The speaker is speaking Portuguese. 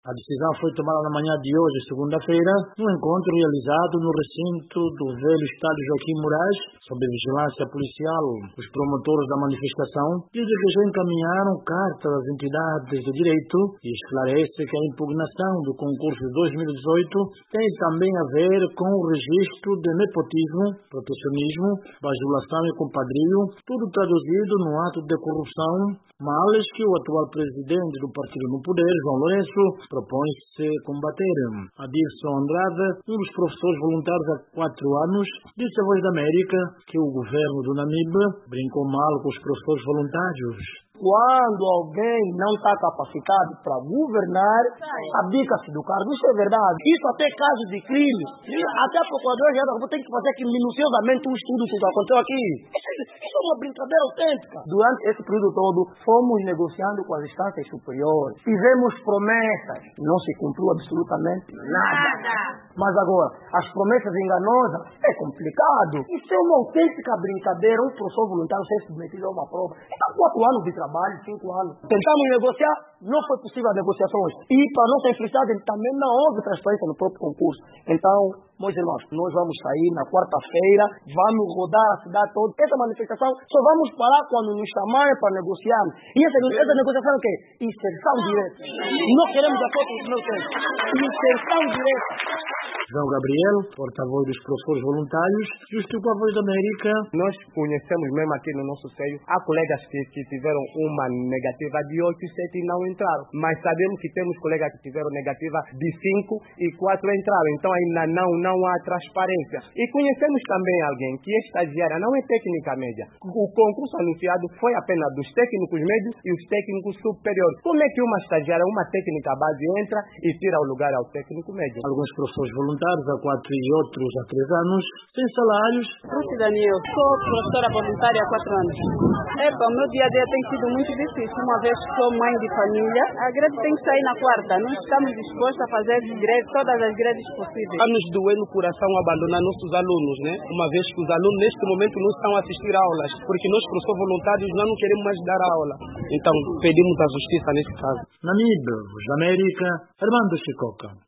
A decisão foi tomada na manhã de hoje, segunda-feira, num encontro realizado no recinto do velho estádio Joaquim Moraes, sob vigilância policial. Os promotores da manifestação dizem que já encaminharam cartas às entidades de direito e esclarece que a impugnação do concurso de 2018 tem também a ver com o registro de nepotismo, protecionismo, bajulação e compadrio, tudo traduzido no ato de corrupção, males que o atual presidente do partido no poder, João Lourenço, propõe-se combater. Adilson Andrade, um dos professores voluntários há 4 anos, disse à Voz da América que o governo do Namibe brincou mal com os professores voluntários. Quando alguém não está capacitado para governar, abdica-se do cargo. Isso é verdade. Isso até casos de crime. Até a Procuradora-Geral tem que fazer aqui minuciosamente um estudo do que aconteceu aqui. Isso é uma brincadeira autêntica. Durante esse período todo, fomos negociando com as instâncias superiores. Fizemos promessas. Não se cumpriu absolutamente nada. Mas agora, as promessas enganosas é complicado. Isso é uma autêntica brincadeira. Um professor voluntário ser submetido a uma prova. Está 4 anos de trabalho. 5 anos. Tentamos negociar, não foi possível a negociação hoje. E para nossa infelicidade, também não houve transparência no próprio concurso. Então, meus irmãos, nós vamos sair na quarta-feira, vamos rodar a cidade toda. Essa manifestação só vamos parar quando nos chamarem para negociar. E essa negociação é o quê? Inserção direta. Não queremos acordo com os meus tempos. Inserção direta. João Gabriel, porta-voz dos professores voluntários, justificou a Voz da América. Nós conhecemos mesmo aqui no nosso seio, há colegas que tiveram uma negativa de 8 e 7 e não entraram. Mas sabemos que temos colegas que tiveram negativa de 5 e 4 entraram. Então ainda não há transparência. E conhecemos também alguém que é estagiária, não é técnica média. O concurso anunciado foi apenas dos técnicos médios e os técnicos superiores. Como é que uma estagiária, uma técnica base entra e tira o lugar ao técnico médio? Alguns professores voluntários há 4 e outros há 3 anos, sem salários. Ruth Daniel, sou professora voluntária há 4 anos. O meu dia a dia tem sido muito difícil, uma vez que sou mãe de família. A greve tem que sair na quarta. Nós estamos dispostos a fazer greve, todas as greves possíveis. Está nos doendo o coração abandonar nossos alunos, né? Uma vez que os alunos neste momento não estão a assistir a aulas, porque nós, professores voluntários, não queremos mais dar aula. Então, pedimos a justiça nesse caso. Namibe, Voz da América, Armando Chicoca.